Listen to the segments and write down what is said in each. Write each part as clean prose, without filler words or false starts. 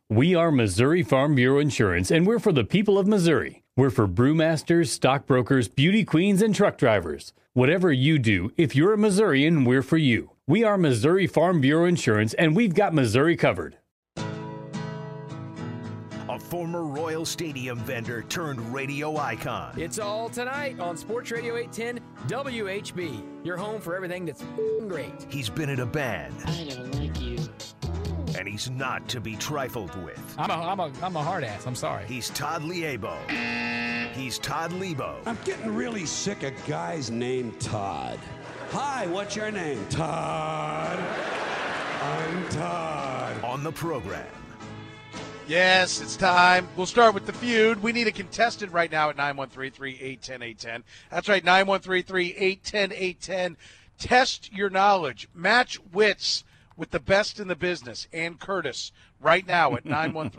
We are Missouri Farm Bureau Insurance, and we're for the people of Missouri. We're for brewmasters, stockbrokers, beauty queens, and truck drivers. Whatever you do, if you're a Missourian, we're for you. We are Missouri Farm Bureau Insurance, and we've got Missouri covered. A former Royal Stadium vendor turned radio icon. It's all tonight on Sports Radio 810 WHB. Your home for everything that's great. He's been in a band. I don't like you. And he's not to be trifled with. I'm a hard ass. I'm sorry. He's Todd Liebo. He's Todd Liebo. I'm getting really sick of guys named Todd. Hi, what's your name? Todd. I'm Todd. On the program. Yes, it's time. We'll start with the feud. We need a contestant right now at 913-3810810. That's right, 913-3810810. Test your knowledge. Match wits with the best in the business, Ann Curtis, right now at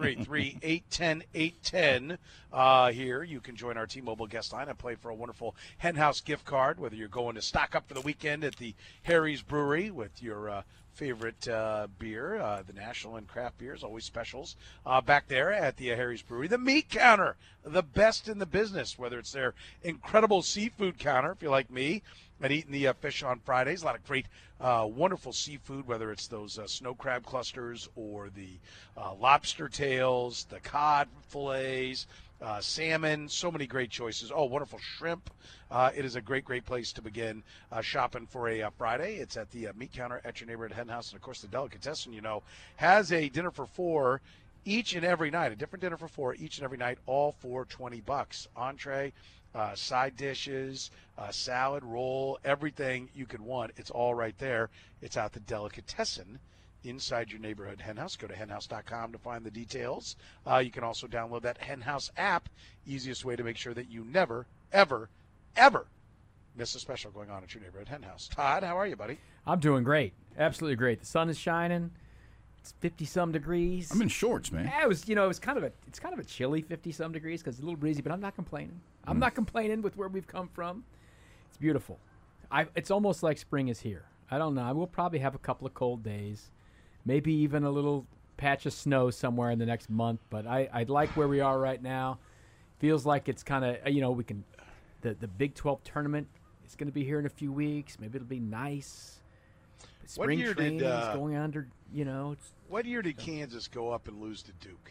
913-3810810. Here, you can join our T-Mobile guest line and play for a wonderful Hen House gift card, whether you're going to stock up for the weekend at the Harry's Brewery with your favorite beer, the National and craft beers, always specials back there at the Harry's Brewery. The meat counter, the best in the business, whether it's their incredible seafood counter, if you're like me, and eating the fish on Fridays. A lot of great, wonderful seafood, whether it's those snow crab clusters or the lobster tails, the cod fillets, salmon, so many great choices. Oh, wonderful shrimp. It is a great, great place to begin shopping for a Friday. It's at the meat counter at your neighborhood Hen House. And, of course, the Delicatessen, has a dinner for four each and every night, a different dinner for four each and every night, all for $20. Entree, side dishes, salad, roll, everything you could want. It's all right there. It's at the Delicatessen inside your neighborhood Hen House. Go to henhouse.com to find the details. You can also download that Hen House app. Easiest way to make sure that you never, ever, ever miss a special going on at your neighborhood Hen House. Todd, how are you, buddy? I'm doing great. Absolutely great. The sun is shining. It's 50-some degrees. I'm in shorts, man. Yeah, it's kind of a chilly 50-some degrees because it's a little breezy, but I'm not complaining. I'm not complaining with where we've come from. It's beautiful. It's almost like spring is here. I don't know. I will probably have a couple of cold days, maybe even a little patch of snow somewhere in the next month. But I like where we are right now. Feels like it's kind of we can. The Big 12 tournament is going to be here in a few weeks. Maybe it'll be nice. Spring training is going under. What year did Kansas go up and lose to Duke?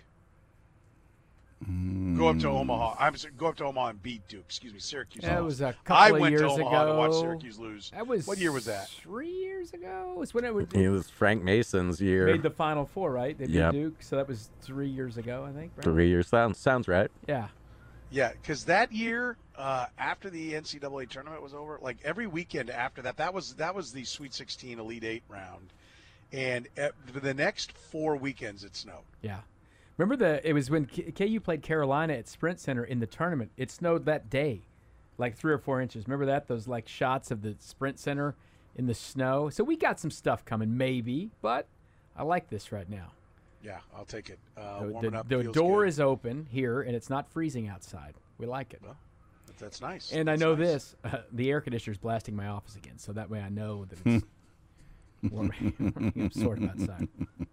Go up to Omaha. Go up to Omaha and beat Duke. Excuse me, Syracuse. That was a couple of years ago. I went to Omaha to watch Syracuse lose. What year was that? 3 years ago. It's when it was Frank Mason's year. Made the Final Four, right? They beat Duke, so that was 3 years ago, I think. Right? 3 years sounds right. Yeah. Yeah, because that year, after the NCAA tournament was over, like every weekend after that was the Sweet 16 Elite Eight round, and the next 4 weekends it snowed. Yeah. Remember it was when KU played Carolina at Sprint Center in the tournament. It snowed that day, like 3 or 4 inches. Remember that? Those like shots of the Sprint Center in the snow. So we got some stuff coming, maybe, but I like this right now. Yeah, I'll take it. The door is open here, and it's not freezing outside. We like it. Well, that's nice. And I know this. The air conditioner's blasting my office again, so that way I know that it's warming sort of outside.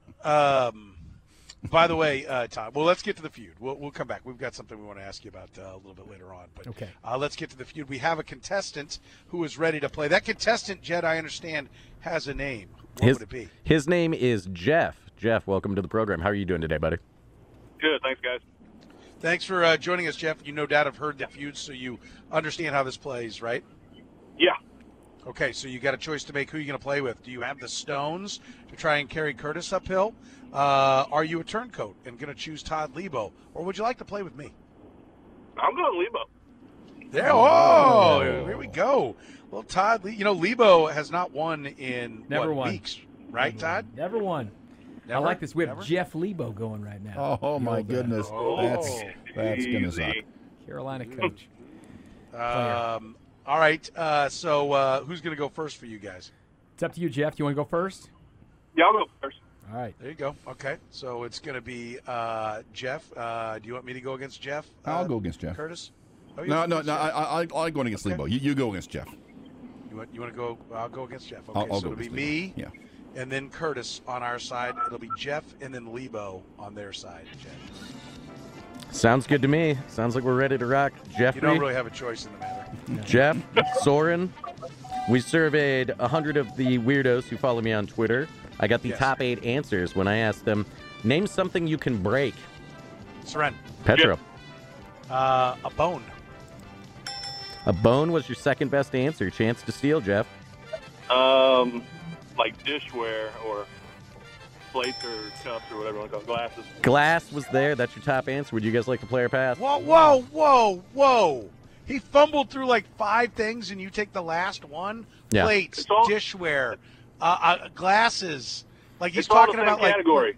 By the way, Tom, well, let's get to the feud. We'll come back. We've got something we want to ask you about a little bit later on. But okay. Let's get to the feud. We have a contestant who is ready to play. That contestant, Jed, I understand, has a name. What would it be? His name is Jeff. Jeff, welcome to the program. How are you doing today, buddy? Good, thanks, guys. Thanks for joining us, Jeff. You no doubt have heard the feud, so you understand how this plays, right? Yeah. Okay, so you got a choice to make. Who are you going to play with? Do you have the stones to try and carry Curtis uphill? Are you a turncoat and going to choose Todd Liebo? Or would you like to play with me? I'm going Liebo. There, here we go. Well, Todd, Liebo has not won in weeks, right, Todd? Never won. Never? I like this. We have Jeff Liebo going right now. Oh my goodness. That's going to suck. Carolina coach. All right, so who's going to go first for you guys? It's up to you, Jeff. You want to go first? Yeah, I'll go first. All right. There you go. Okay, so it's going to be Jeff. Do you want me to go against Jeff? I'll go against Jeff. Curtis? Oh, no. I'm going against Liebo. You go against Jeff. You want to go? I'll go against Jeff. Okay, I'll so go it'll be against me. Yeah. and then Curtis on our side. It'll be Jeff and then Lebo on their side. Jed. Sounds good to me. Sounds like we're ready to rock. Jeffrey, You don't really have a choice in the matter. Jeff, Soren. We surveyed 100 of the weirdos who follow me on Twitter. I got the Yes. top 8 answers when I asked them, name something you can break. Seren. Petro. A bone. A bone was your second best answer. Chance to steal, Jeff. Like dishware or plates or cups or whatever you want to call it, glasses. Glass was there. That's your top answer. Would you guys like to play or pass? Whoa. He fumbled through like 5 things, and you take the last one? Yeah. Plates, It's all- dishware, glasses. Like he's It's all talking the same about category.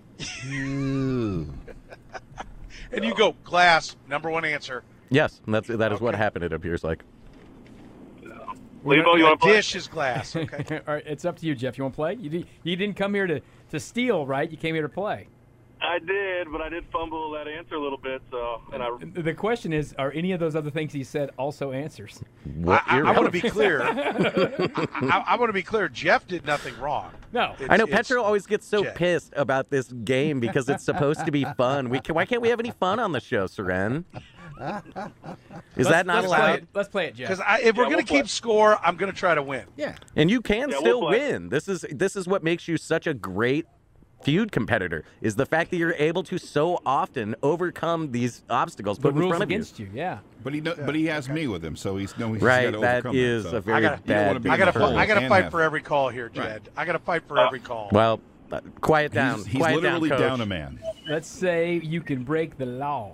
And you go, glass, number 1 answer. Yes, that is what Okay. happened, it appears like. Lebo, you want to play? Dish is glass. Okay. All right, it's up to you, Jeff. You want to play? You didn't come here to steal, right? You came here to play. I did, but I did fumble that answer a little bit. So, and I The question is, are any of those other things he said also answers? What I want to irrelevant. be clear. I want to be clear. Jeff did nothing wrong. No. I know It's- Petro always gets so Jeff. pissed about this game because it's supposed to be fun. Why can't we have any fun on the show, Seren? Is that not Let's play allowed? it. Let's play it, Jeff. Because if we're Yeah, going we'll to keep score, I'm going to try to win. Yeah. And you can Yeah, still we'll play. win. This is what makes you such a great feud competitor, is the fact that you're able to so often overcome these obstacles The put in rules front of you. against you, yeah. But he has me with him, so he's Right, got to that overcome is so. a very gotta- you don't wanna bad. be I in got the to hole I got to and fight have- for every call here, Jed. Right. I got to fight for every call. Well, quiet down. He's quiet literally down, down Coach. a man. Let's say you can break the law.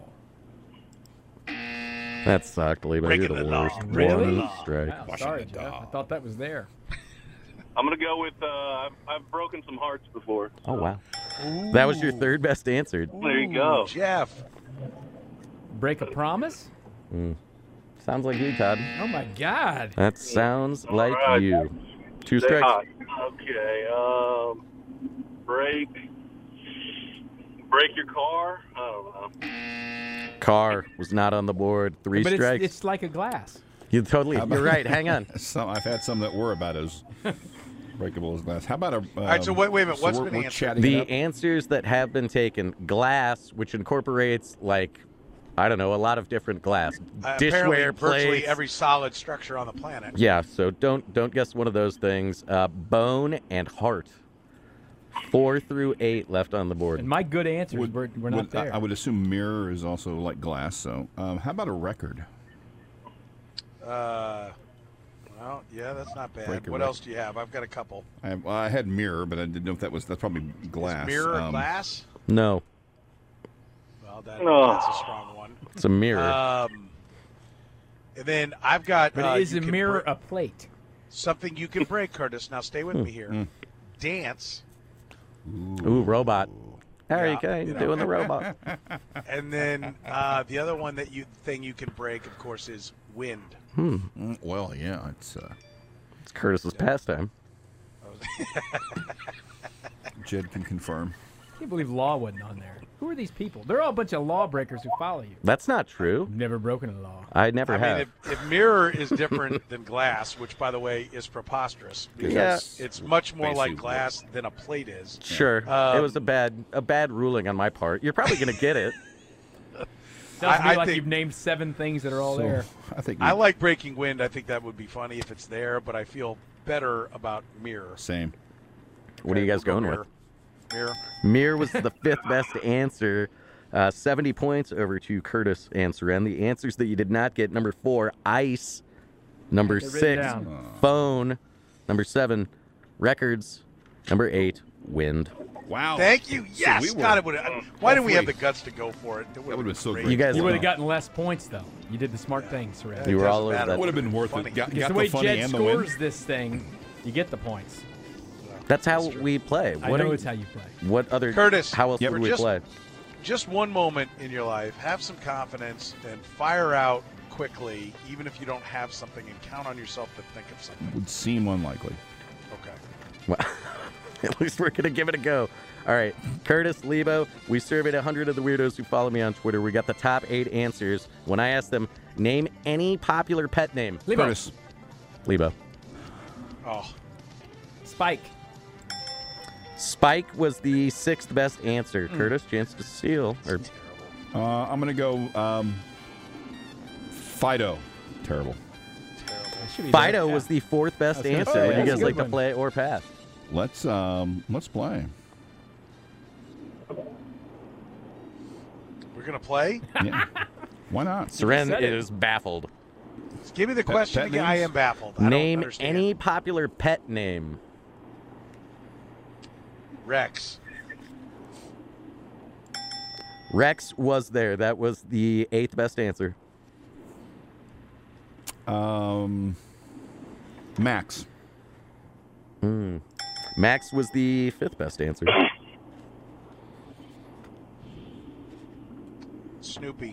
That sucked, Lebo. You're Breaking the the law. worst. Really? One strike. Wow, sorry, Jeff. I thought that was there. I'm gonna go with. I've broken some hearts before. Oh wow, that was your third best answer. There you go. Jeff. Break a promise? Sounds like you, Todd. Oh, my God. That sounds like right. you. 2 Stay strikes. hot. Okay. Break your car. I don't know. Car was not on the board. 3 But strikes. it's like a glass. You're right. Hang on. I've had some that were about as breakable as glass. How about a? All right, so wait a minute. What's been we're answered? chatting it The up. answers that have been taken: glass, which incorporates I don't know, a lot of different glass, Apparently, dishware, virtually plates. every solid structure on the planet. Yeah, so don't guess one of those things. Bone and heart. 4 through 8 left on the board. And my good answers were not there. I would assume mirror is also like glass. So how about a record? Well, yeah, that's not bad. Break a What rec- else do you have? I've got a couple. I had mirror, but I didn't know if that's probably glass. Mirror or glass? No, Well, that's a strong one. it's a mirror. And then I've got. But is you a can mirror break- a plate? something you can break, Curtis? Now stay with me here. Dance, Ooh, robot. There you Yeah, go, you're doing the robot. and then the other one that you can break, of course, is wind. Well, yeah, it's It's Curtis's pastime. Jed can confirm. I can't believe law wasn't on there. Who are these people? They're all a bunch of lawbreakers who follow you. That's not true. Never broken a law. I never I have. mean, if mirror is different than glass, which, by the way, is preposterous, because Yeah. it's much more like Basically. glass than a plate is. Sure, it was a bad ruling on my part. You're probably gonna get it. Sounds to me I like think- you've named 7 things that are all So, there. I think I like breaking wind. I think that would be funny if it's there, but I feel better about mirror. same. What are you guys We'll go going with? Mirror. Mirror was the 5th best answer. 70 points over to Curtis and Seren. The answers that you did not get: number 4, ice; number Get written 6, down. phone; number 7, records; number 8, wind. Wow. Thank you. Yes. we were God, it would. Why didn't we have the three. guts to go for it? That would've been so great. You guys You would know. have gotten less points, though. You did the smart thing, Surratt. You were all over matter. that. Would have been worth Funny. it. Got Because the the way funny Jed and the win. scores this thing, you get the points. That's how we play. I know it's how you play. What other? Curtis, How else Yep. would for we just- play? Just one moment in your life, have some confidence and fire out quickly, even if you don't have something, and count on yourself to think of something. Would seem unlikely. Okay. Well, at least we're gonna give it a go. All right, Curtis, Lebo. We surveyed 100 of the weirdos who follow me on Twitter. We got the top 8 answers. When I asked them, name any popular pet name. Lebo. Curtis. Lebo. Oh, Spike. Spike was the 6th best answer. Curtis, chance to steal. Or I'm going to go Fido. Terrible. Fido was the 4th best answer. say, Would you that's a guys good like to one. play or pass? Let's play. We're gonna play. Yeah. Why not? Seren said it. is baffled. Just give me the question pet again. I names? am baffled. I don't Name understand. any popular pet name. Rex. Rex was there. That was the 8th best answer. Max. Max was the 5th best answer. Snoopy.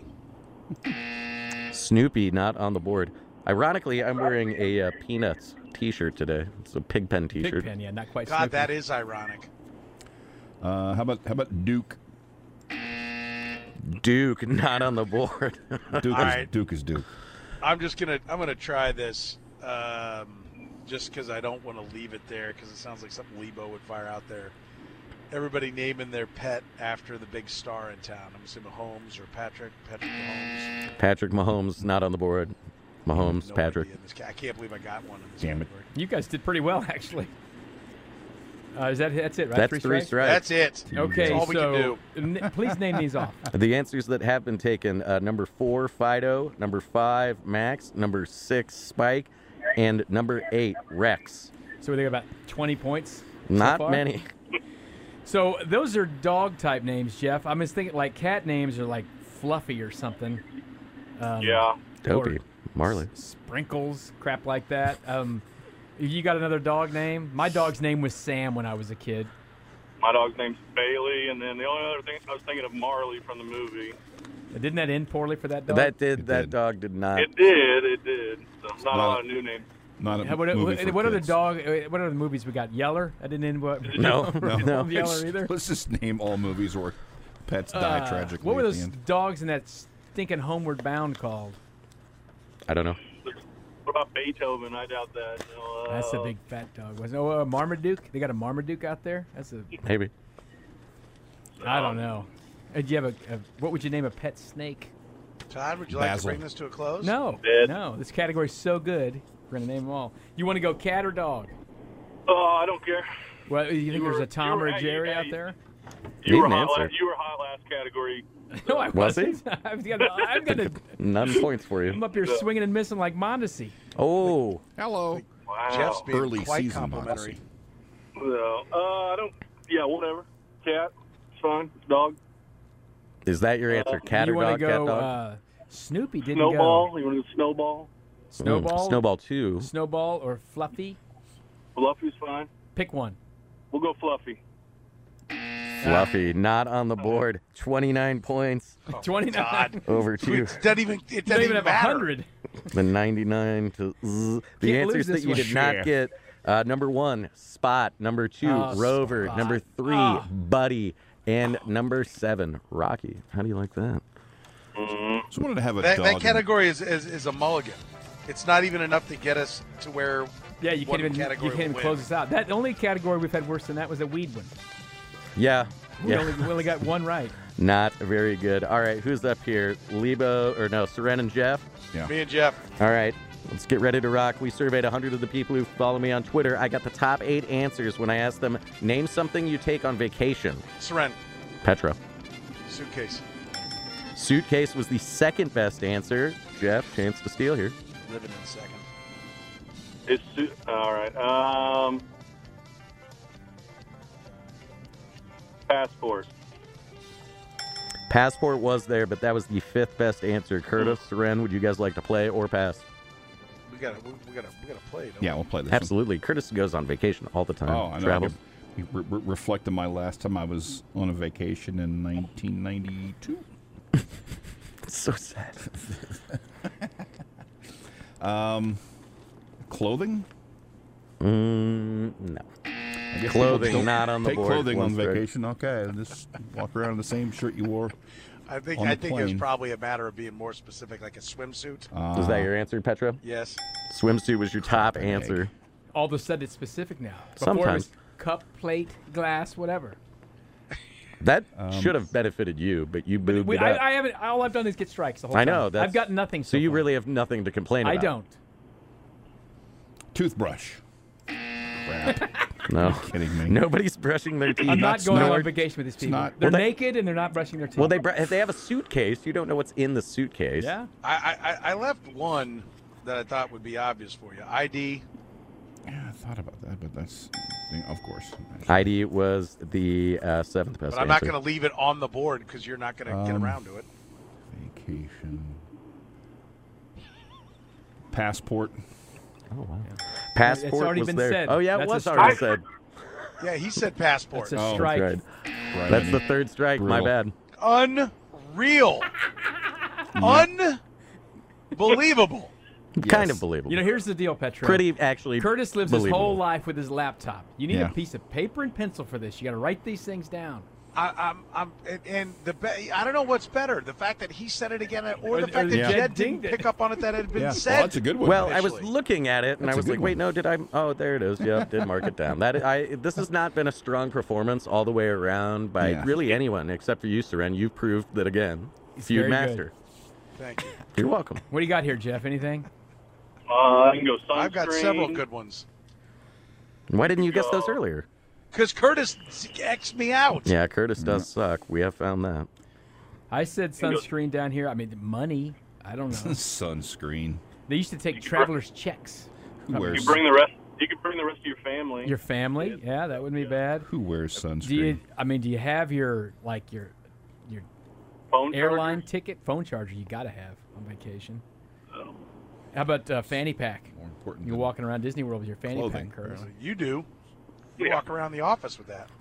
Snoopy not on the board. Ironically, I'm wearing a Peanuts t-shirt today. It's a Pigpen t-shirt. Pigpen, yeah, not quite. God, Snoopy. that is ironic. How about Duke? Duke not on the board. Duke, All right. Duke is Duke. I'm gonna try this, just because I don't want to leave it there because it sounds like something Lebo would fire out there. Everybody naming their pet after the big star in town. I'm assuming Mahomes or Patrick Mahomes. Patrick Mahomes not on the board. Mahomes, No Patrick. idea in this I can't believe I got one in this Damn it. category. You guys did pretty well, actually. That's it, right? That's 3 strikes. That's it. Okay, That's all we so can do. Please name these off. The answers that have been taken: number 4, Fido; number 5, Max; number 6, Spike; and number 8, Rex. So we think about 20 points. so Not far? many. So those are dog type names, Jeff. I'm just thinking like cat names are like Fluffy or something. Yeah. Dopey. Or Marley. Sprinkles, crap like that. You got another dog name? My dog's name was Sam when I was a kid. My dog's name's Bailey, and then the only other thing I was thinking of Marley from the movie. Didn't that end poorly for that dog? That It that did. dog did not. It did. So not a Not- lot of new names. Not a Yeah, movie for what other kids. dog? What other movies we got? Yeller? I didn't end what? No, no. Yeller either. Let's just name all movies where pets die tragically What were at those the end. dogs in that stinking Homeward Bound called? I don't know. What about Beethoven? I doubt that. No, That's a big fat dog. Was no Marmaduke? They got a Marmaduke out there. That's a. Maybe. I don't know. Do you have what would you name a pet snake? Todd, would you like to Basil. bring this to a close? No, Dead. no. This category's so good. We're gonna name them all. You want to go cat or dog? Oh, I don't care. Well, you think there's were- a Tom you or were- a Jerry yeah, out there? You were Need an hot. answer. You were hot last category. No, I Was he? wasn't. I'm gonna. None points for I'm you. up here swinging and missing like Mondesi. Oh, Hello. Wow. Jeff's being Early quite season complimentary. No, I don't. Yeah, whatever. Cat. It's fine. Dog. is that your answer? Cat you or want dog? to Cat go? dog? Snoopy didn't Snowball. go. You want to go Snowball? Snowball. Snowball 2. Snowball or Fluffy? Fluffy's fine. Pick one. We'll go Fluffy. Fluffy not on the board. 29 points 29. God. over 2. It doesn't even. It You doesn't don't even have matter. 100. The 99 to zzz. The Can't lose answers that this you one. did not get. Number 1, Spot. Number 2, Oh, Rover. Spot. Number 3, Oh. Buddy. And number 7, Rocky. How do you like that? Just wanted to have a That, dog. that in- category is a mulligan. It's not even enough to get us to where. Yeah, you one can't even category you can't even will close win. us out. That only category we've had worse than that was a weed one. Yeah. We Yeah. only got one right. Not very good. All right, who's up here? Lebo, or no, Seren and Jeff? Yeah. Me and Jeff. All right, let's get ready to rock. We surveyed 100 of the people who follow me on Twitter. I got the top 8 answers when I asked them, name something you take on vacation. Seren. Petra. Suitcase. Suitcase was the 2nd best answer. Jeff, chance to steal here. Living in second. All right. Passport. Passport was there, but that was the 5th best answer. Curtis, Seren, would you guys like to play or pass? We gotta play. Don't Yeah, we? we'll play this. Absolutely. Curtis goes on vacation all the time. Oh, I know. Travels. You reflected my last time I was on a vacation in 1992. It's so sad. Clothing? No. I guess Clothing people don't not on the take board. clothing One on strike. vacation. Okay, just walk around in the same shirt you wore. I think On the it was plane. probably a matter of being more specific, like a swimsuit. Is that your answer, Petra? Yes. Swimsuit was your top answer. All of a sudden, it's specific now. Before Sometimes. cup, plate, glass, whatever. That should have benefited you, but you moved it up. I haven't. All I've done is get strikes the whole time. I know. I've got nothing. So you far. really have nothing to complain about. I don't. Toothbrush. Crap. No. You're kidding me. Nobody's brushing their teeth. I'm not That's going not- on vacation with these people. not- They're Well, they- naked and they're not brushing their teeth. Well, if they have a suitcase, you don't know what's in the suitcase. Yeah. I left one that I thought would be obvious for you. ID. Yeah, I thought about that, but that's, of course. ID was the seventh best But I'm not answer. going to leave it on the board because you're not going to get around to it. Vacation. Passport. Oh, wow. Passport It's already was been there. said. Oh, yeah, it That's was a already strike. said. Yeah, he said passport. That's a Oh, strike. Right. Right. That's the third strike. My Brutal. bad. Unreal. Unbelievable. Kind of believable. You know, here's the deal, Petro. Pretty actually. Curtis lives his believable. whole life with his laptop. You need Yeah. a piece of paper and pencil for this. You got to write these things down. I don't know what's better, the fact that he said it again, or the Or fact that Yeah. Jed dinged didn't it. pick up on it that had been Yeah. said. Well, that's a good one. Well, I was Officially. looking at it and That's I a was good like, wait, one. no, did I? Oh, there it is. Yep, did mark it down. This has not been a strong performance all the way around by Yeah. really anyone except for you, Seren. You've proved that again. Feud very master. Thank you. You're welcome. What do you got here, Jeff? Anything? I can go sunscreen. I've got several good ones. Why didn't you guess those earlier? Because Curtis X'd me out. Yeah, Curtis does suck. We have found that. I said sunscreen down here. I mean, money. I don't know. Sunscreen. They used to take traveler's checks. Who You wears, can bring the rest. You can bring the rest of your family. Your family? Yeah, that wouldn't be bad. who wears sunscreen? Do you have your phone airline charger. ticket, phone charger? You got to have on vacation. Oh. How about fanny pack? More important. You're than walking around Disney World with your fanny Clothing. pack, Curtis. You do. You Yeah. walk around the office with that.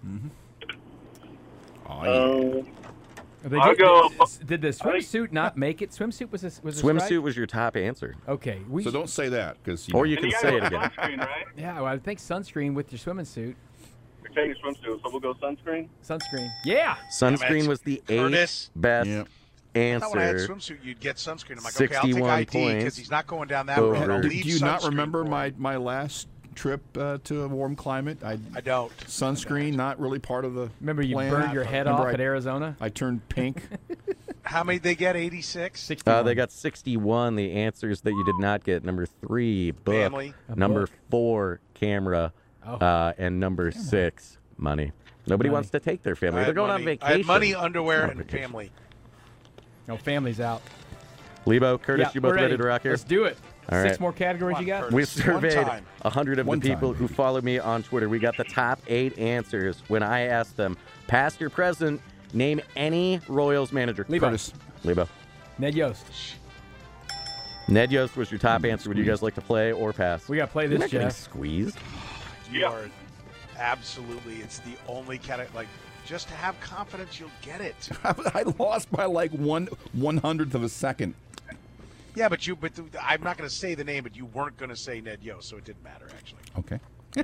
Oh, yeah. They I'll did, go- did the swimsuit not make it? Swimsuit was a Swimsuit strike? was your top answer. Okay. We So don't say that because Or you And can you say it guys again. have sunscreen, right? Yeah, well, I think sunscreen with your swimming suit. You're taking swimsuit, so we'll go sunscreen. Sunscreen. Yeah. Sunscreen it. was the Curtis. 8th best Yep. I thought when I had answer. swimsuit, you'd get sunscreen. I'm like, okay, I'll take 61 ID points because he's not going down that over. road. I'll Do leave Do you not sunscreen remember for him. my last trip to a warm climate? I don't. Sunscreen, not really part of the Remember you plan. burned your head Remember off I- at Arizona? I turned pink. How many they get? 86? 61. They got 61. The answers that you did not get: number 3, book; Family. A number book. 4, camera; Oh. and number 6, money. Nobody Money. wants to take their family. I They're had going on money. vacation. I had money, underwear, On and vacation. family. No, family's out. Lebo, Curtis, Yeah, you both we're ready to rock here? Let's do it. All 6 right. more categories Come you on, got? Curtis. We One surveyed time. 100 of One the people time. who follow me on Twitter. We got the top 8 answers when I asked them, past or present, name any Royals manager. Lebo. Curtis. Lebo. Ned Yost. Ned Yost was your top answer. Would you guys like to play or pass? We got to play You're this, not getting Jeff. squeezed. You Yeah. are absolutely. It's the only category. Like, just to have confidence, you'll get it. I lost by like 1/100th of a second. Yeah, but I'm not going to say the name, but you weren't going to say Ned Yost, so it didn't matter actually. Okay.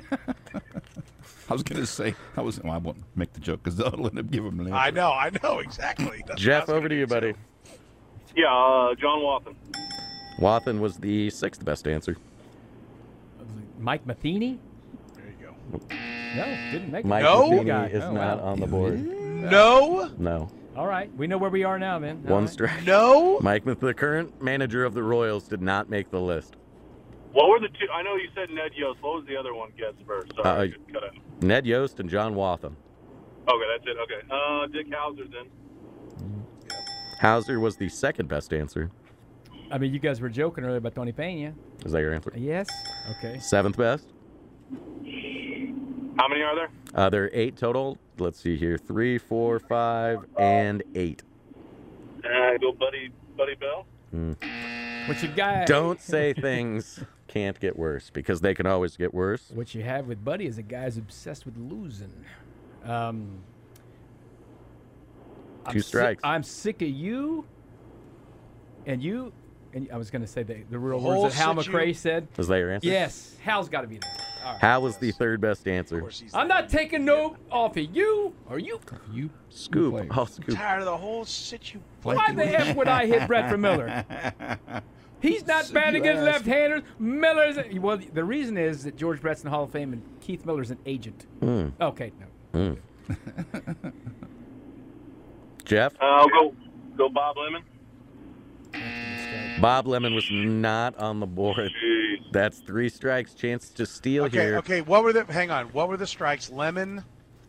I was going to say, well, I won't make the joke because I'll end up giving him an answer. I know exactly. That's what I Jeff, was over gonna to you, do, buddy. too. Yeah, John Watson. Wathen was the 6th best answer. Mike Matheny? There you go. No, didn't make Mike it. No? Matheny Guy. is Oh, not wow. on the board. No, No. All right. We know where we are now, then. All One right. strike. no. Mike, the current manager of the Royals, did not make the list. What were the two? I know you said Ned Yost. What was the other one? Guess first. Sorry, I couldn't cut out. Ned Yost and John Wathen. Okay, that's it. Okay. Dick Hauser's in. Hauser was the 2nd best answer. I mean, you guys were joking earlier about Tony Pena. Is that your answer? Yes. Okay. 7th best. How many are there? There are 8 total. Let's see here. 3, 4, 5, and 8. Go Buddy Bell. What you got? Don't say things can't get worse because they can always get worse. What you have with Buddy is a guy who's obsessed with losing. I'm 2 strikes. I'm sick of you. And you. And I was going to say the real whole words that Hal situ- McRae said. Is that your answer? Yes. Hal's got to be there. All right. Hal was the 3rd best Of answer. course he's I'm there. not taking no off of you. Or you. You Scoop. play. Oh, I'm Scoop. tired of the whole situation. Why the F would I hit Bradford Miller? He's not So bad you against asked. left-handers. Miller's well. The reason is that George Brett's in the Hall of Fame and Keith Miller's an agent. Okay, no. Jeff? I'll go Bob Lemon. Bob Lemon was not on the board. Jeez. That's 3 strikes. Chance to steal Okay, here. okay. What were the? Hang on. What were the strikes? Lemon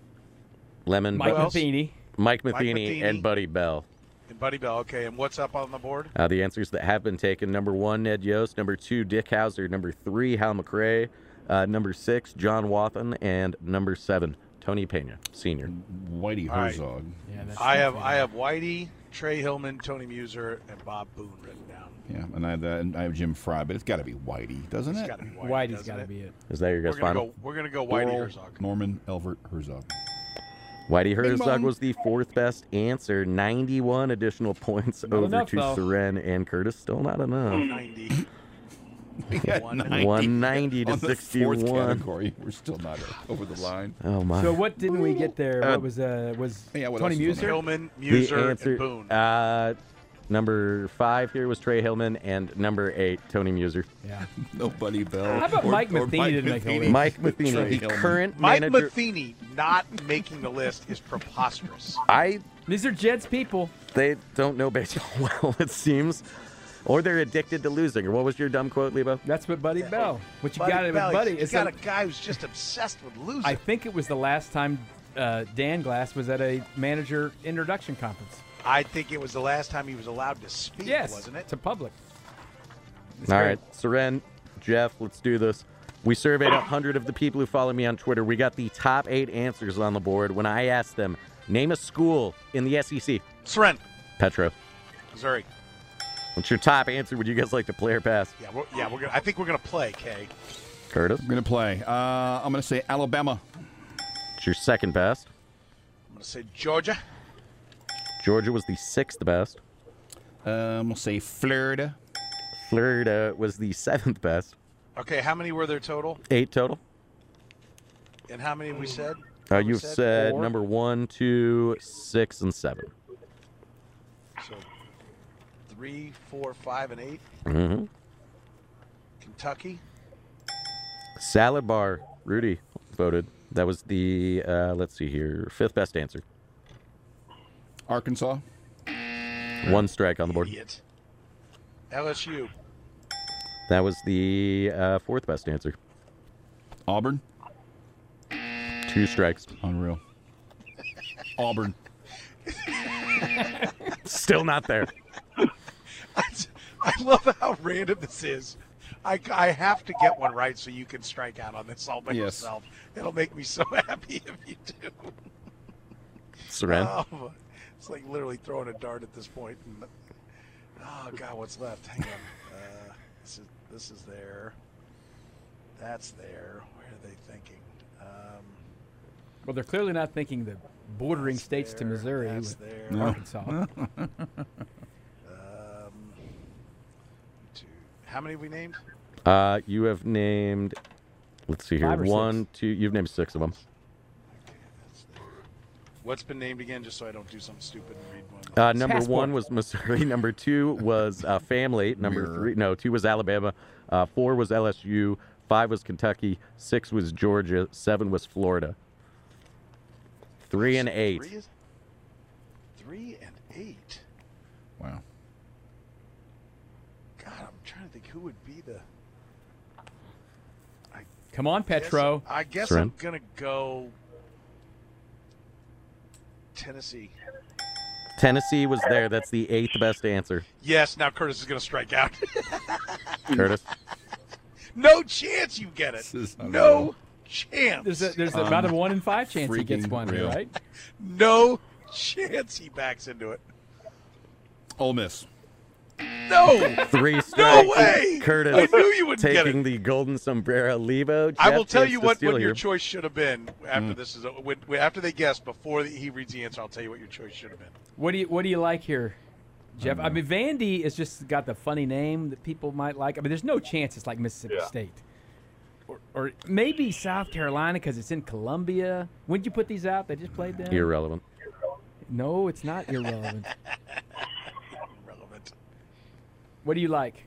Lemon, Mike else? Matheny. Mike Mike Matheny, Matheny. and Buddy Bell. and Buddy Bell. Okay, and what's up on the board? The answers that have been taken: number 1, Ned Yost; number 2, Dick Hauser; number 3, Hal McRae; number 6, John Wathan; and number 7, Tony Pena, Sr. Whitey All right. Herzog. Yeah, that's I have Whitey, Trey Hillman, Tony Muser, and Bob Boone written down. Yeah, and I have that, and I have Jim Fry, but it's got to be Whitey, doesn't It's it? got to be Whitey. Whitey's doesn't got to it? be it. Is that your guys' final? We're gonna go Whitey Oral Herzog. Norman Elvert Herzog. Whitey Herzog bong. was the 4th best answer. 91 additional points Not over enough, to though. Seren and Curtis. Still not enough. 90. We got 190 to on the 61. 4th category. We're still not over the line. Oh my! So what didn't we get there? Uh, What was yeah, what Tony else was on Muser? there? Hillman, the Muser, answer, and Boone. number 5 here was Trey Hillman, and number 8, Tony Muser. Yeah. Nobody Bell. How about Mike Matheny didn't make the list? Mike Matheny, Trey the Hillman. current Mike manager. Matheny not making the list is preposterous. These are Jed's people. They don't know baseball well, it seems, or they're addicted to losing. Or what was your dumb quote, Lebo? That's what Buddy Bell. What you Buddy got it with Bell, Buddy. You It's got a- a guy who's just obsessed with losing. I think it was the last time Dan Glass was at a manager introduction conference. I think it was the last time he was allowed to speak, Yes, wasn't it? to public. All right, Seren, Jeff, let's do this. We surveyed 100 of the people who follow me on Twitter. We got the top 8 answers on the board. When I asked them, name a school in the SEC. Seren, Petro. Missouri. What's your top answer? Would you guys like to play or pass? Yeah, we're gonna. I think we're gonna play. Kay. Curtis. I'm going to play. I'm going to say Alabama. What's your second best? I'm gonna say Georgia. Georgia was the 6th best. I'm going to say Florida. Florida was the 7th best. Okay, how many were there total? 8 total. And how many we said? You've said 4. number 1, 2, 6, and 7. So 3, 4, 5, and 8. Mm-hmm. Kentucky. Salad bar. Rudy voted. That was the, let's see here, 5th best answer. Arkansas. 1 strike on the board. Idiot. LSU. That was the 4th best answer. Auburn. 2 strikes. Unreal. Auburn. Still not there. I love how random this is. I have to get one right so you can strike out on this all by Yes. yourself. It'll make me so happy if you do. Seren. Oh, it's like literally throwing a dart at this point. And, oh God, what's left? Hang on. This is there. That's there. Where are they thinking? Well, they're clearly not thinking the bordering That's states to there, Missouri that's with there. No. Arkansas. How many we named? You have named, let's see here, 5 or 1, 2, you've named 6 of them. What's been named again, just so I don't do something stupid and read one? Number Passport. 1 was Missouri. Number 2 was Family. Number Mirror. 3, no, 2 was Alabama. 4 was LSU. 5 was Kentucky. 6 was Georgia. 7 was Florida. 3 and 8. 3 and 8. Wow. God, I'm trying to think who would be the. Come on, Petro. I guess Seren. I'm gonna go Tennessee. Tennessee was there. That's the 8th best answer. Yes, now Curtis is gonna strike out. Curtis. No chance you get it. This is No unreal. chance. There's about a 1 in 5 chance he gets freaking one here, real. right? No chance he backs into it. Ole Miss. No. 3 strikes. way! Curtis I knew you wouldn't get taking it. the golden sombrero. Levo. I Jeff will tell gets you to what steal your here. choice should have been after this is after they guess before he reads the answer. I'll tell you what your choice should have been. What do you like here, Jeff? I mean, Vandy is just got the funny name that people might like. I mean, there's no chance it's like Mississippi Yeah. State, or maybe South Carolina because it's in Columbia. When did you put these out? They just played them. Irrelevant. No, it's not irrelevant. Irrelevant. What do you like?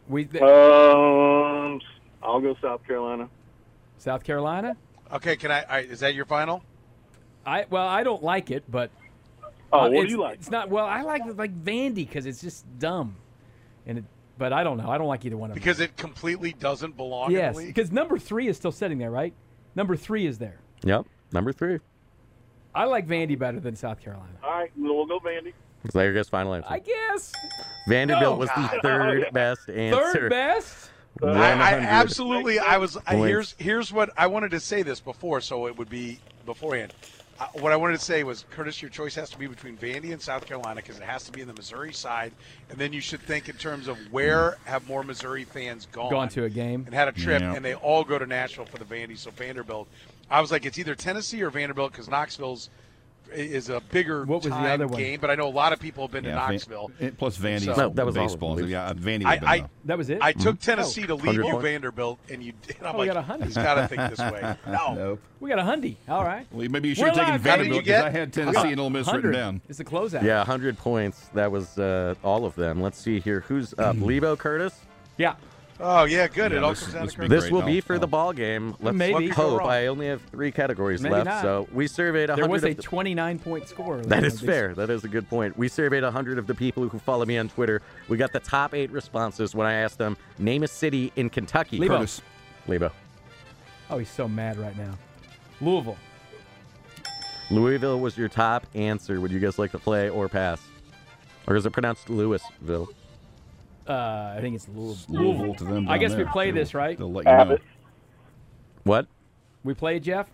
I'll go South Carolina. South Carolina. Okay, is that your final? I don't like it, but What do you like? It's not. Well, I like Vandy because it's just dumb, but I don't know. I don't like either one of them. Because it completely doesn't belong in Yes, the league? because number 3 is still sitting there, right? Number 3 is there. Yep, number 3. I like Vandy better than South Carolina. All right, we'll go Vandy. Is that your guys' final answer? I guess. Vanderbilt No. was the third best answer. Third best? I 100 absolutely. points. Here's what I wanted to say this before, so it would be beforehand. What I wanted to say was, Curtis, your choice has to be between Vandy and South Carolina because it has to be in the Missouri side, and then you should think in terms of where have more Missouri fans Gone to a game. and had a trip, Yeah. and they all go to Nashville for the Vandy. So Vanderbilt, I was like, it's either Tennessee or Vanderbilt because Knoxville's is a bigger What was the time other one? game, but I know a lot of people have been to Yeah, Knoxville. Plus Vandy's So- No, that was all of baseball. them. Yeah, Vandy would have I- been That was it? I took Tennessee to leave 100 you points. Vanderbilt, and you did. I'm Oh, we like, got 100. he's got to think this way. No. Nope. We got a hundy. All right. Well, maybe you should We're have taken live. How did you Vanderbilt get? because I had Tennessee and Ole Miss written 100 down. is the closeout. Yeah, 100 points. That was all of them. Let's see here. Who's up? Lebo, Curtis? Yeah. Oh, yeah, good. Yeah, it all this- comes down this to be Curtis. This great. will No, be for no. the ball game. Let's Maybe. What could go hope. wrong? I only have 3 categories Maybe left. not. So we surveyed 100 There was a of the- 29-point score. That is fair. That is a good point. We surveyed 100 of the people who follow me on Twitter. We got the top 8 responses when I asked them, name a city in Kentucky. Lebo. Curtis. Lebo. Oh, he's so mad right now. Louisville. Louisville was your top answer. Would you guys like to play or pass? Or is it pronounced Louisville? I think it's Louisville. Louisville to them I down guess we there. play this, right? They'll let you know. Abbott. What? We play, Jeff?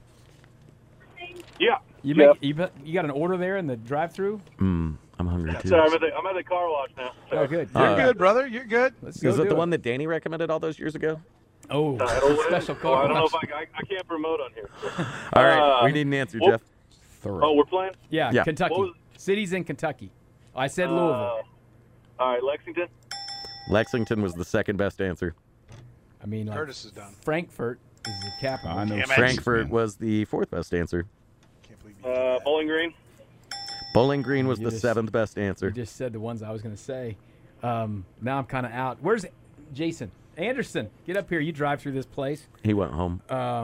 Yeah. You Jeff. you got an order there in the drive-through? I'm hungry too. Sorry, I'm at the car wash now. Oh, good. You're good, brother. You're good. Let's go Is that do the it. one that Danny recommended all those years ago? Oh, special Oh, car I don't know wash. if I can't promote on here. All right, we need an answer, well- Jeff. Thorough. Oh, we're playing? Yeah, Yeah. Kentucky. What was- Cities in Kentucky. I said Louisville. All right, Lexington. Lexington was the second best answer. I mean, like, Curtis is done. Frankfurt is the capital. I know. Damn it. Frankfurt man. was the 4th best answer. Can't believe you did that. Bowling Green. Bowling Green was You the just- 7th best You answer. just said the ones I was going to say. Now I'm kind of out. Where's Jason? Anderson, get up here. You drive through this place. He went home.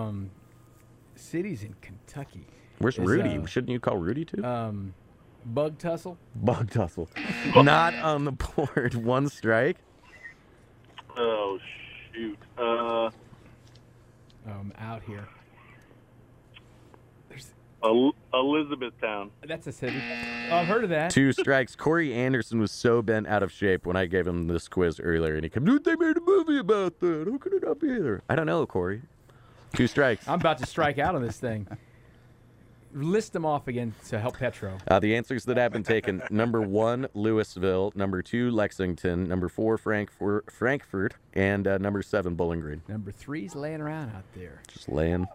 Cities in Kentucky. Where's is, Rudy? Shouldn't you call Rudy too? Bug Tussle. Bug tussle. Not on the board. 1 strike. Oh, shoot. I'm out here. There's Elizabethtown. That's a city. Oh, I've heard of that. 2 strikes. Corey Anderson was so bent out of shape when I gave him this quiz earlier, and he came, dude, they made a movie about that. How could it not be there? I don't know, Corey. 2 strikes. I'm about to strike out on this thing. List them off again to help Petro. The answers that have been taken: number 1, Louisville; number 2, Lexington; number 4, Frankfurt; and number 7, Bowling Green. Number 3's laying around out there. Just laying.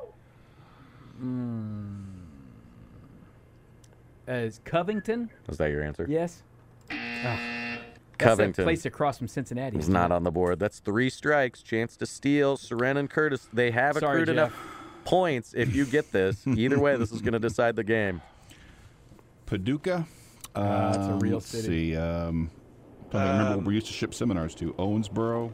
Is Covington? Was that your answer? Yes. That's Covington that place across from Cincinnati. was isn't not it? on the board. That's 3 strikes. Chance to steal. Seren and Curtis, they have Sorry, accrued Jeff. enough points. If you get this, either way, this is going to decide the game. Paducah. That's a real let's city. see. I remember where we used to ship seminars to. Owensboro.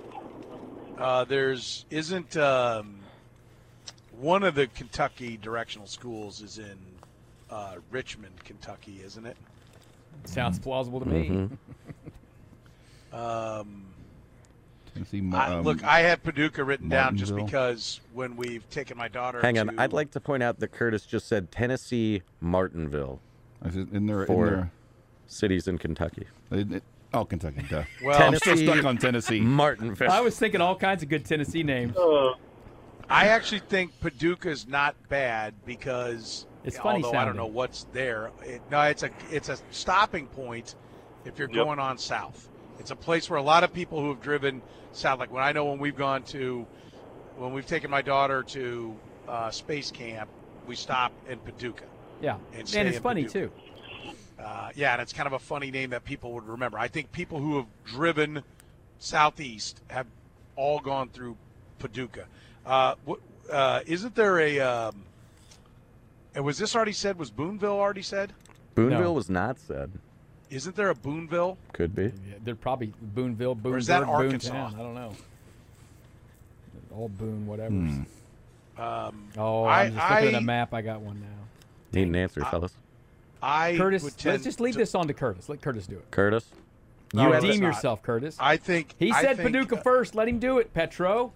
Isn't one of the Kentucky directional schools is in Richmond, Kentucky, isn't it? Sounds plausible to me. Tennessee. Look, I have Paducah written down just Martinsville. because when we've taken my daughter Hang on. to- I'd like to point out that Curtis just said Tennessee, Martinville, Is it in there? for cities in Kentucky. Oh, Kentucky. Duh. Well, I'm still Tennessee. stuck on Tennessee. Martinville. I was thinking all kinds of good Tennessee names. I actually think Paducah's not bad because It's funny although I don't sounding. know what's there. It's a stopping point if you're going on south. It's a place where a lot of people who have driven south, like when we've taken my daughter to space camp, we stop in Paducah. Yeah. And And stay it's in funny, Paducah. too. Yeah, and it's kind of a funny name that people would remember. I think people who have driven southeast have all gone through Paducah. Isn't there a? And was this already said? Was Boonville already said? Boonville No. was not said. Isn't there a Boonville? Could be. Yeah, they're probably Boonville, Boonburg, Or is that Arkansas? Boontown. I don't know. All Boone, whatever. Um, I'm just looking at a map. I got one now. Need an answer, fellas. Curtis, would tend let's just leave this on to Curtis. Let Curtis do it. Curtis? No, You let's redeem not. yourself, Curtis. I think He I said think, Paducah first. Let him do it, Petro.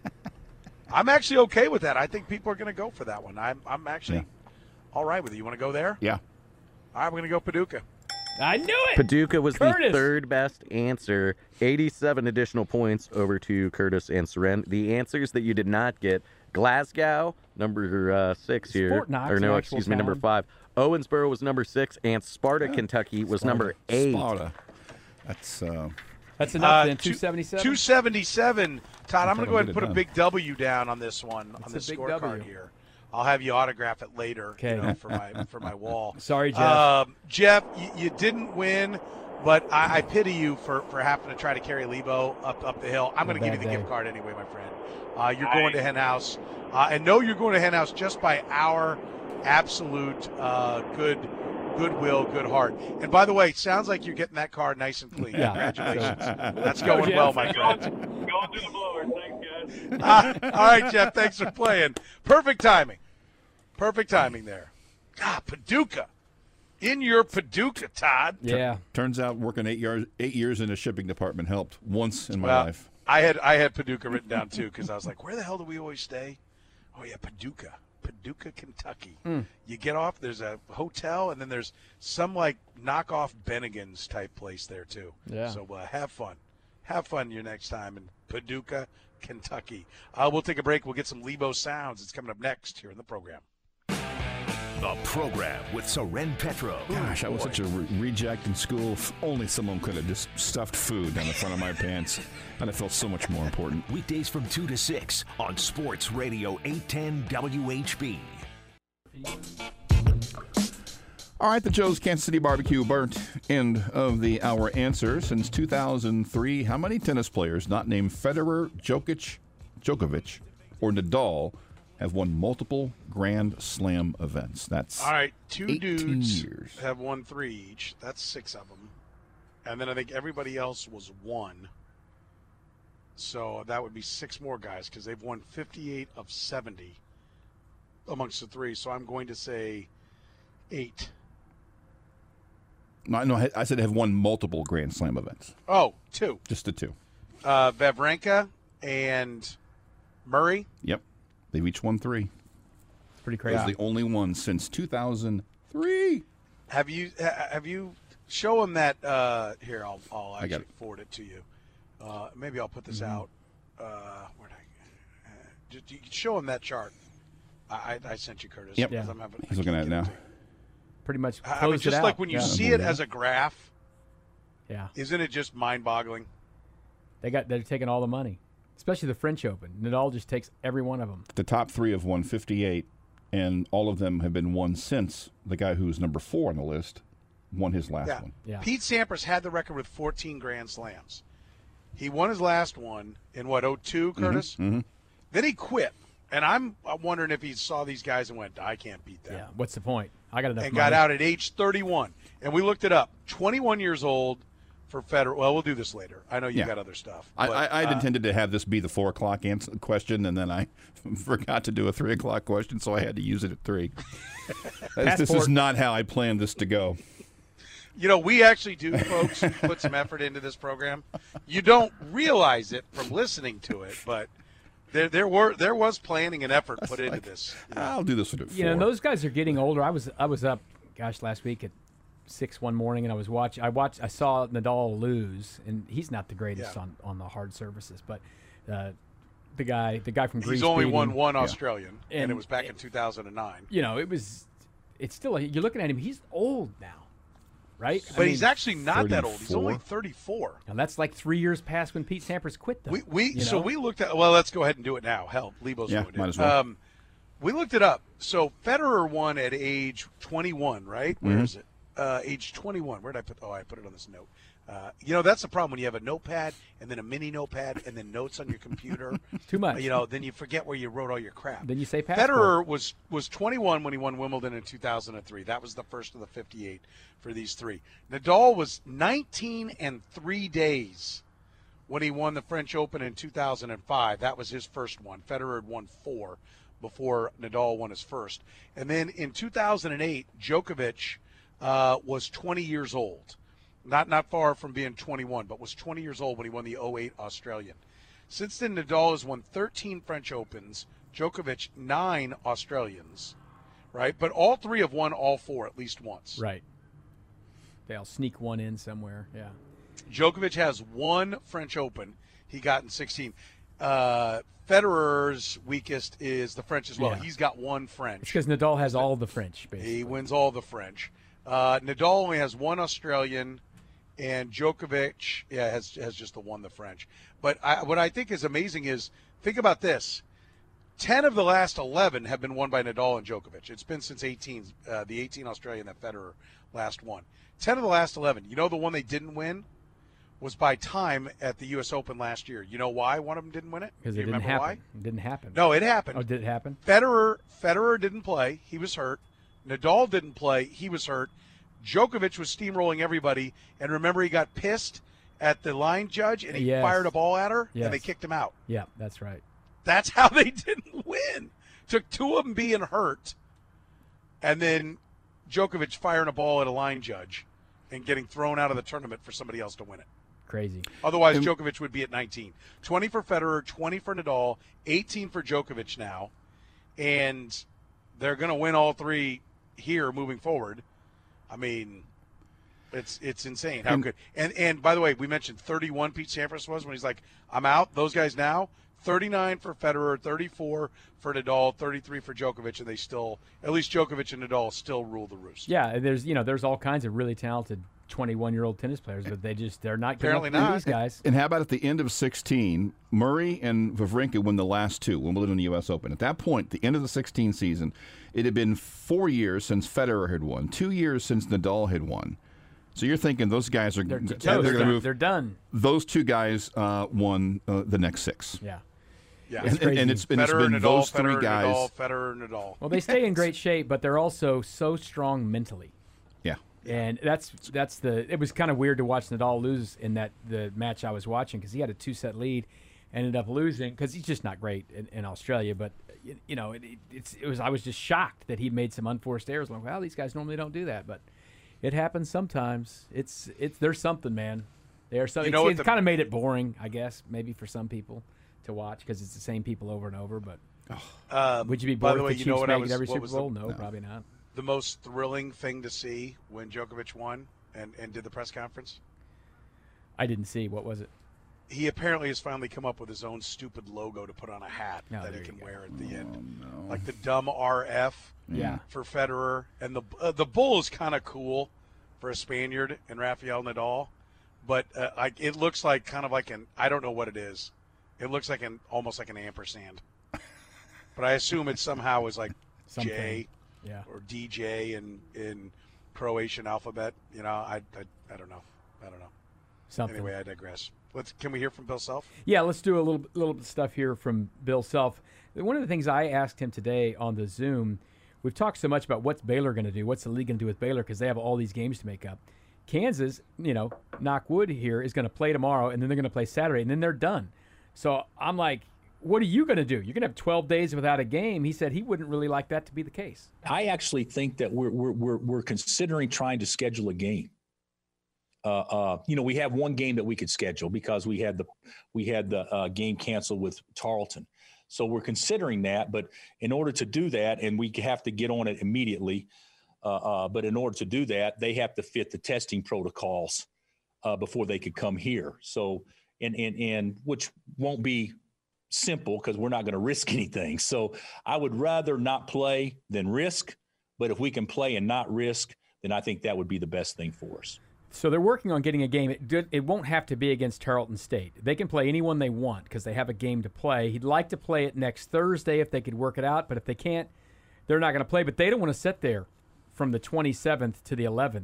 I'm actually okay with that. I think people are going to go for that one. I'm actually all right with it. You want to go there? Yeah. All right, we're going to go Paducah. I knew it. Paducah was Curtis. the third best answer. 87 additional points over to Curtis and Seren. The answers that you did not get: Glasgow, number 6 here. Fort Knox or no, an excuse actual me, number town? 5. Owensboro was number 6, and Sparta, Kentucky was number 8. Sparta. That's That's enough then. 277. 277. Todd, I'm going to go ahead and Get it put a done. big W down on this one, on It's this a big scorecard W. here. I'll have you autograph it later, Okay. for my wall. Sorry, Jeff. Jeff, you didn't win, but I pity you for having to try to carry Lebo up the hill. I'm going to give you the bad day. gift card anyway, my friend. You're going to Hen House, and no, you're going to Hen House just by our absolute goodwill, good heart. And by the way, sounds like you're getting that card nice and clean. Yeah. Congratulations. That's go, going Jeff. well, my friend. Going through the blower. Thanks, guys. All right, Jeff, thanks for playing. Perfect timing. Perfect timing there. God, Paducah. In your Paducah, Todd. Yeah. turns out working 8 years in the shipping department helped once in my Well, life. I had Paducah written down, too, because I was like, where the hell do we always stay? Oh, yeah, Paducah. Paducah, Kentucky. You get off, there's a hotel, and then there's some, like, knockoff Bennigan's type place there, too. Yeah. So have fun. Have fun your next time in Paducah, Kentucky. We'll take a break. We'll get some Lebo sounds. It's coming up next here in the program. The program with Soren Petro. Gosh, I was such a reject in school. If only someone could have just stuffed food down the front of my pants. I'd have felt so much more important. Weekdays from 2 to 6 on Sports Radio 810 WHB. All right, the Joe's Kansas City Barbecue burnt end of the hour answer. Since 2003, how many tennis players not named Federer, Djokovic, or Nadal have won multiple Grand Slam events? That's All right, 2 18 dudes years. have won 3 each. That's 6 of them. And then I think everybody else was 1. So that would be 6 more guys because they've won 58 of 70 amongst the 3. So I'm going to say 8. No, I said have won multiple Grand Slam events. Oh, 2. Just the 2. Wawrinka and Murray. Yep. They've each won 3. Pretty That crazy. was the only one since 2003. Have you show them that? Here, I'll got actually it. forward it to you. Maybe I'll put this out. Where'd just you can show them that chart. I sent you, Curtis. Yep. because Yeah. I He's looking at it can't now. get to Pretty much I mean, closed just it out. like when you Yeah. see it as a graph, Yeah. isn't it just mind-boggling? They're taking all the money, especially the French Open. Nadal just takes every one of them. The top 3 have won 58, and all of them have been won since the guy who's number 4 on the list won his last Yeah. one. Yeah. Pete Sampras had the record with 14 Grand Slams. He won his last one in, 02, Curtis? Mhm. Then he quit. And I'm wondering if he saw these guys and went, I can't beat that. Yeah. What's the point? I got enough And money. got out at age 31. And we looked it up. 21 years old for Federer. Well, we'll do this later. I know you Yeah. got other stuff. I intended to have this be the 4 o'clock question, and then I forgot to do a 3 o'clock question, so I had to use it at 3. This is Passport. not how I planned this to go. You know, we actually do, folks, put some effort into this program. You don't realize it from listening to it, but there was planning and effort put into this. I'll do this at 4. You know, those guys are getting older. I was up, last week at 6 one morning, and I saw Nadal lose, and he's not the greatest Yeah. on the hard surfaces, but the guy from Greece. He's only beat won him. one Australian, and And- it was back in 2009. You know, it's still you're looking at him. He's old now, right? But he's actually not that old. He's 34? only 34. Now that's like 3 years past when Pete Sampras quit, though. We you so know? we looked at. Well, let's go ahead and do it now. Hell, Lebo's Yeah, doing might it. as well. We looked it up. So Federer won at age 21, right? Where is it? age 21. Where did I put? Oh, I put it on this note. That's the problem when you have a notepad and then a mini notepad and then notes on your computer. Too much. Then you forget where you wrote all your crap. Then you say passport. Federer was 21 when he won Wimbledon in 2003. That was the first of the 58 for these three. Nadal was 19 and 3 days when he won the French Open in 2005. That was his first one. Federer had won 4 before Nadal won his first. And then in 2008, Djokovic was 20 years old. Not far from being 21, but was 20 years old when he won the 08 Australian. Since then, Nadal has won 13 French Opens, Djokovic 9 Australians, right? But all three have won all 4 at least once. Right. They'll sneak one in somewhere, yeah. Djokovic has 1 French Open he got in 16. Federer's weakest is the French as well. Yeah. He's got 1 French. It's because Nadal has all the French, basically. He wins all the French. Nadal only has 1 Australian, and Djokovic has just the French. But what I think is amazing is, think about this. 10 of the last 11 have been won by Nadal and Djokovic. It's been since the 18 Australian that Federer last won. 10 of the last 11. You know the one they didn't win was by time at the U.S. Open last year. You know why one of them didn't win it? Because it didn't happen. Why? It didn't happen. No, it happened. Oh, did it happen? Federer didn't play. He was hurt. Nadal didn't play. He was hurt. Djokovic was steamrolling everybody. And remember, he got pissed at the line judge, and he fired a ball at her, and they kicked him out. Yeah, that's right. That's how they didn't win. Took 2 of them being hurt, and then Djokovic firing a ball at a line judge and getting thrown out of the tournament for somebody else to win it. Crazy. Otherwise, Djokovic would be at 19. 20 for Federer, 20 for Nadal, 18 for Djokovic now. And they're going to win all 3 here moving forward. I mean, it's insane how good. And by the way, we mentioned 31 Pete Sampras was when he's like, I'm out. Those guys now, 39 for Federer, 34 for Nadal, 33 for Djokovic, and they still, at least Djokovic and Nadal still rule the roost. Yeah, there's all kinds of really talented 21-year-old tennis players, but they're not good Apparently enough for not. these guys. And how about at the end of 16, Murray and Wawrinka won the last 2, Wimbledon and the U.S. Open. At that point, the end of the 16 season, it had been 4 years since Federer had won, 2 years since Nadal had won. So you're thinking those guys are They're going to move. They're done. Those 2 guys won the next 6. Yeah. Yeah, and it's been Nadal, those Federer, 3 guys. Federer, Nadal. Well, they stay in great shape, but they're also so strong mentally. Yeah. And it was kind of weird to watch Nadal lose in the match I was watching because he had a 2-set lead, ended up losing because he's just not great in Australia. But I was just shocked that he made some unforced errors. I'm like, well, these guys normally don't do that, but it happens sometimes. There's something, man. There's something. It's kind of made it boring, I guess, maybe for some people to watch because it's the same people over and over. But would you be bored if the Chiefs make it every Super Bowl? No, probably not. The most thrilling thing to see when Djokovic won and did the press conference? I didn't see. What was it? He apparently has finally come up with his own stupid logo to put on a hat that he can wear at the end. No. Like the dumb RF for Federer. And the bull is kind of cool for a Spaniard and Rafael Nadal. But it looks like kind of like I don't know what it is. It looks like almost like an ampersand. But I assume it somehow is like Something. J. Yeah. Or DJ in Croatian alphabet. I don't know. Something. Anyway, I digress. Can we hear from Bill Self? Yeah, let's do a little bit of stuff here from Bill Self. One of the things I asked him today on the Zoom, we've talked so much about what's Baylor going to do, what's the league going to do with Baylor because they have all these games to make up. Kansas, knock wood here, is going to play tomorrow, and then they're going to play Saturday, and then they're done. So I'm like, what are you going to do? You're going to have 12 days without a game. He said he wouldn't really like that to be the case. I actually think that we're considering trying to schedule a game. We have one game that we could schedule because we had the game canceled with Tarleton. So we're considering that, but in order to do that, and we have to get on it immediately, but in order to do that, they have to fit the testing protocols before they could come here. So, and which won't be simple because we're not going to risk anything. So I would rather not play than risk, but if we can play and not risk, then I think that would be the best thing for us. So they're working on getting a game. It won't have to be against Tarleton State. They can play anyone they want because they have a game to play. He'd like to play it next Thursday if they could work it out, but if they can't, they're not going to play. But they don't want to sit there from the 27th to the 11th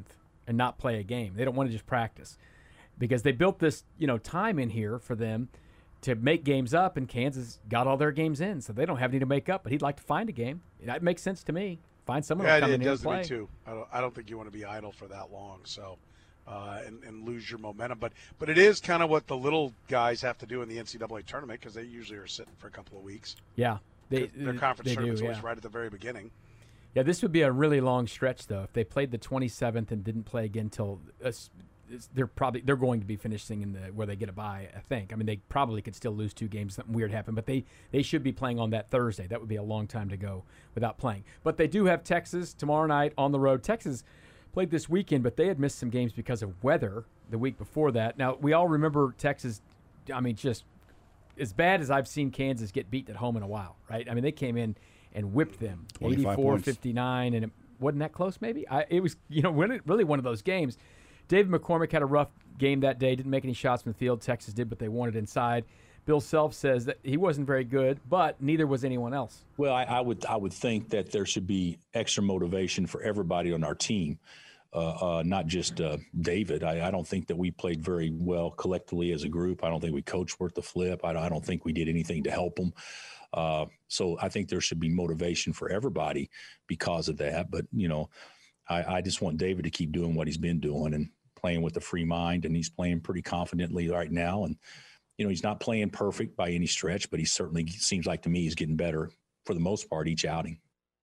and not play a game. They don't want to just practice because they built this, time in here for them to make games up, and Kansas got all their games in, so they don't have any to make up. But he'd like to find a game. That makes sense to me. Find someone to come in here and play. It does to me too. I don't think you want to be idle for that long, so and lose your momentum. But it is kind of what the little guys have to do in the NCAA tournament because they usually are sitting for a couple of weeks. Yeah, their conference tournament's do, always right at the very beginning. Yeah, this would be a really long stretch though. If they played the 27th and didn't play again till they're going to be finishing in where they get a bye, I think. I mean, they probably could still lose 2 games, something weird happened, but they should be playing on that Thursday. That would be a long time to go without playing. But they do have Texas tomorrow night on the road. Texas played this weekend, but they had missed some games because of weather the week before that. Now, we all remember Texas, just as bad as I've seen Kansas get beat at home in a while, right? I mean, they came in and whipped them 84-59, and it wasn't that close maybe? It was, really one of those games. David McCormick had a rough game that day, didn't make any shots from the field. Texas did, but they wanted inside. Bill Self says that he wasn't very good, but neither was anyone else. Well, I would think that there should be extra motivation for everybody on our team, not just David. I don't think that we played very well collectively as a group. I don't think we coached worth the flip. I don't think we did anything to help them. So I think there should be motivation for everybody because of that. But, I just want David to keep doing what he's been doing and playing with a free mind, and he's playing pretty confidently right now. And, he's not playing perfect by any stretch, but he certainly seems like to me he's getting better for the most part each outing.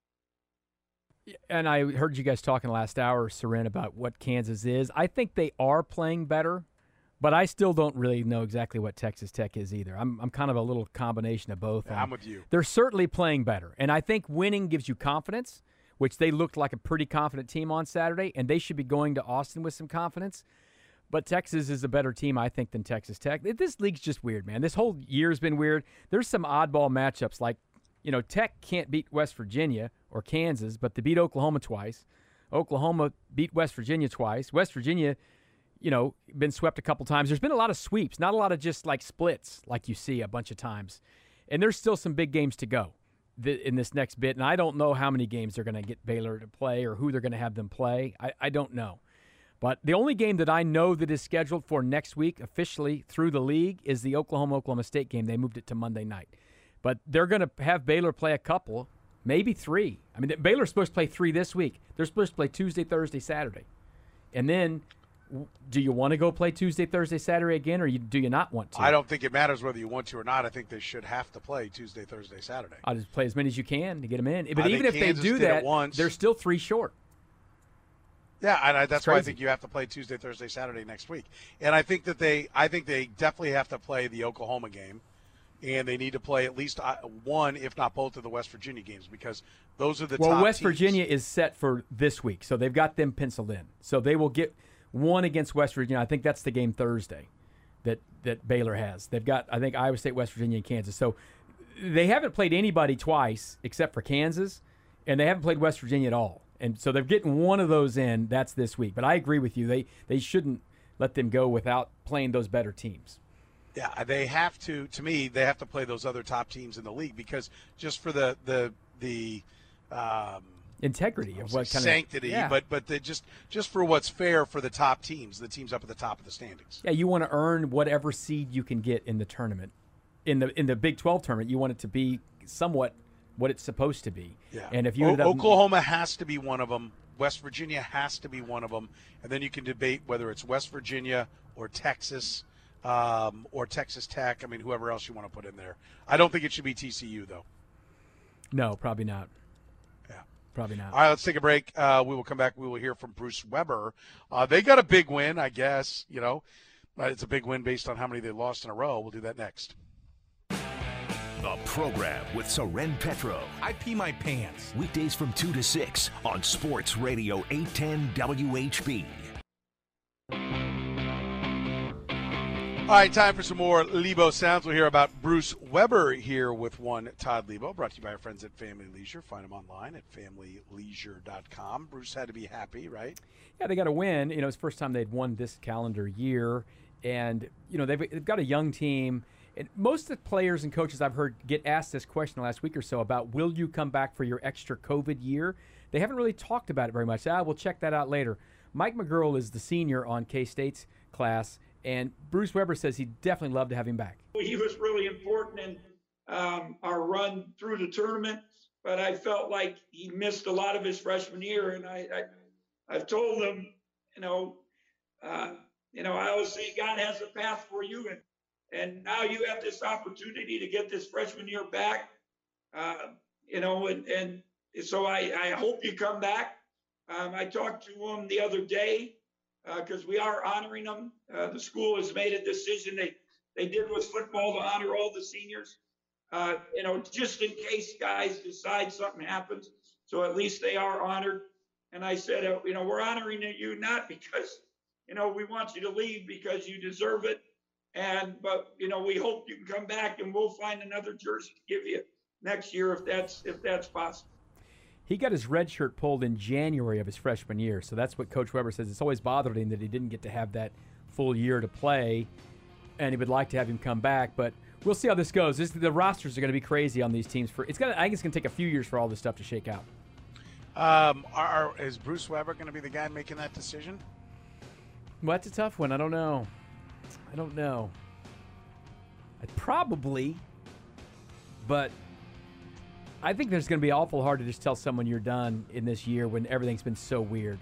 And I heard you guys talking last hour, Soren, about what Kansas is. I think they are playing better, but I still don't really know exactly what Texas Tech is either. I'm kind of a little combination of both. Yeah, I'm with you. They're certainly playing better, and I think winning gives you confidence, which they looked like a pretty confident team on Saturday, and they should be going to Austin with some confidence. But Texas is a better team, I think, than Texas Tech. This league's just weird, man. This whole year's been weird. There's some oddball matchups, like, Tech can't beat West Virginia or Kansas, but they beat Oklahoma twice. Oklahoma beat West Virginia twice. West Virginia, been swept a couple times. There's been a lot of sweeps, not a lot of just, splits like you see a bunch of times. And there's still some big games to go in this next bit, and I don't know how many games they're going to get Baylor to play or who they're going to have them play. I don't know. But the only game that I know that is scheduled for next week officially through the league is the Oklahoma State game. They moved it to Monday night. But they're going to have Baylor play a couple, maybe 3. I mean, Baylor's supposed to play 3 this week. They're supposed to play Tuesday, Thursday, Saturday. And then do you want to go play Tuesday, Thursday, Saturday again, or do you not want to? I don't think it matters whether you want to or not. I think they should have to play Tuesday, Thursday, Saturday. I'll just play as many as you can to get them in. But even if they do that, they're still 3 short. Yeah, and that's why I think you have to play Tuesday, Thursday, Saturday next week. And I think they definitely have to play the Oklahoma game, and they need to play at least one, if not both, of the West Virginia games because those are the top teams. Well, West Virginia is set for this week, so they've got them penciled in. So they will get one against West Virginia. I think that's the game Thursday that Baylor has. They've got, I think, Iowa State, West Virginia, and Kansas. So they haven't played anybody twice except for Kansas, and they haven't played West Virginia at all. And so they're getting one of those in. That's this week. But I agree with you. They shouldn't let them go without playing those better teams. Yeah, they have to. To me, they have to play those other top teams in the league because just for the integrity of what kind sanctity, of, yeah. but just for what's fair for the top teams, the teams up at the top of the standings. Yeah, you want to earn whatever seed you can get in the tournament. In the Big 12 tournament, you want it to be somewhat what it's supposed to be. Yeah. And if you Oklahoma has to be one of them, West Virginia has to be one of them, and then you can debate whether it's West Virginia or Texas or Texas Tech. I mean, whoever else you want to put in there. I don't think it should be TCU though. No, probably not. Yeah, probably not. All right, let's take a break. We will come back. We will hear from Bruce Weber. They got a big win, I guess. It's a big win based on how many they lost in a row. We'll do that next. The program with Soren Petro. I pee my pants. Weekdays from 2 to 6 on Sports Radio 810 WHB. All right, time for some more Lebo sounds. We'll hear about Bruce Weber here with one Todd Lebo, brought to you by our friends at Family Leisure. Find them online at familyleisure.com. Bruce had to be happy, right? Yeah, they got a win. It's the first time they'd won this calendar year. And, they've got a young team. And most of the players and coaches I've heard get asked this question the last week or so about, will you come back for your extra COVID year? They haven't really talked about it very much. We'll check that out later. Mike McGurl is the senior on K-State's class, and Bruce Weber says he'd definitely love to have him back. He was really important in our run through the tournament, but I felt like he missed a lot of his freshman year, and I've told him, I always say God has a path for you, and now you have this opportunity to get this freshman year back, and so I hope you come back. I talked to him the other day because we are honoring him. The school has made a decision. They did with football to honor all the seniors, just in case guys decide something happens. So at least they are honored. And I said, we're honoring you not because, we want you to leave because you deserve it. But we hope you can come back and we'll find another jersey to give you next year if that's possible. He got his red shirt pulled in January of his freshman year, so that's what Coach Weber says. It's always bothered him that he didn't get to have that full year to play, and he would like to have him come back. But we'll see how this goes. The rosters are going to be crazy on these teams. I think it's going to take a few years for all this stuff to shake out. Is Bruce Weber going to be the guy making that decision? Well, that's a tough one. I don't know. Probably, but I think there's going to be awful hard to just tell someone you're done in this year when everything's been so weird.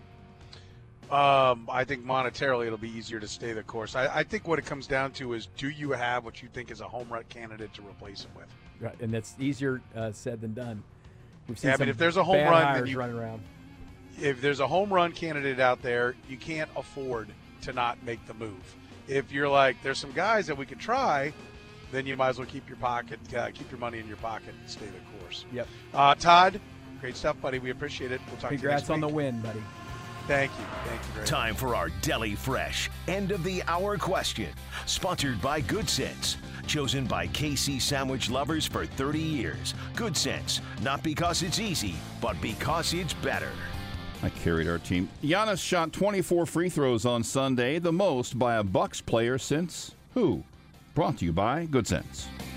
I think monetarily it'll be easier to stay the course. I think what it comes down to is, do you have what you think is a home run candidate to replace him with? Right, and that's easier said than done. We've seen if there's a home run, then running around. If there's a home run candidate out there, you can't afford to not make the move. If you're like, there's some guys that we could try, then you might as well keep your money in your pocket and stay the course. Yep. Todd, great stuff, buddy. We appreciate it. We'll talk to you next week. Congrats on the win, buddy. Thank you very much. Time for our Deli Fresh end of the hour question. Sponsored by Good Sense. Chosen by KC sandwich lovers for 30 years. Good Sense. Not because it's easy, but because it's better. I carried our team. Giannis shot 24 free throws on Sunday, the most by a Bucks player since who? Brought to you by Good Sense.